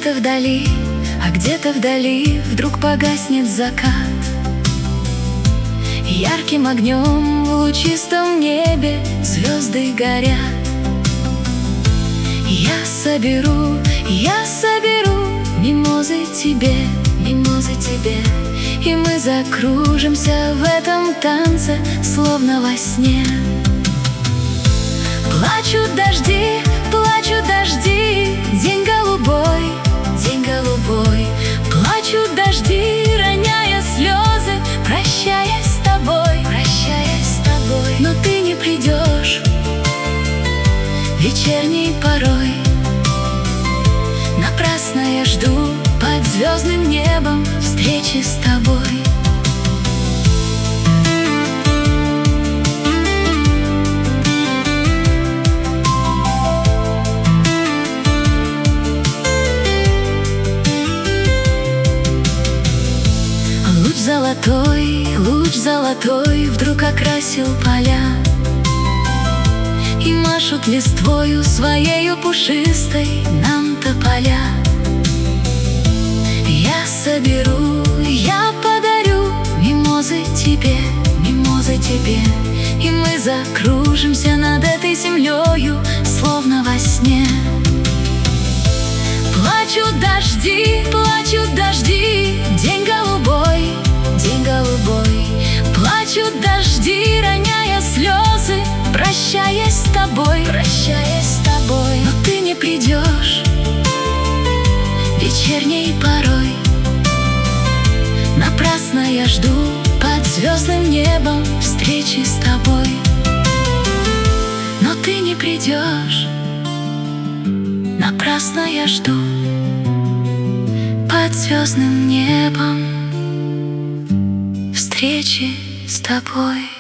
где-то вдали вдруг погаснет закат. Ярким огнем в лучистом небе звезды горят. Я соберу мимозы тебе, и мы закружимся в этом танце, словно во сне. Плачут дожди, день голубой, плачут дожди, роняя слезы, прощаясь с тобой. Но ты не придешь вечерней порой. Напрасно я жду под звездным небом встречи с тобой. Луч золотой вдруг окрасил поля, и машут листвою своею пушистой нам тополя. Я соберу, я подарю мимозы тебе, и мы закружимся над этой землею, словно во сне. Плачут дожди, день голубой, плачут дожди, роняя слезы, прощаясь с тобой. Но ты не придешь вечерней порой. Напрасно я жду под звездным небом встречи с тобой. Но ты не придешь. Напрасно я жду под звездным небом встречи с тобой.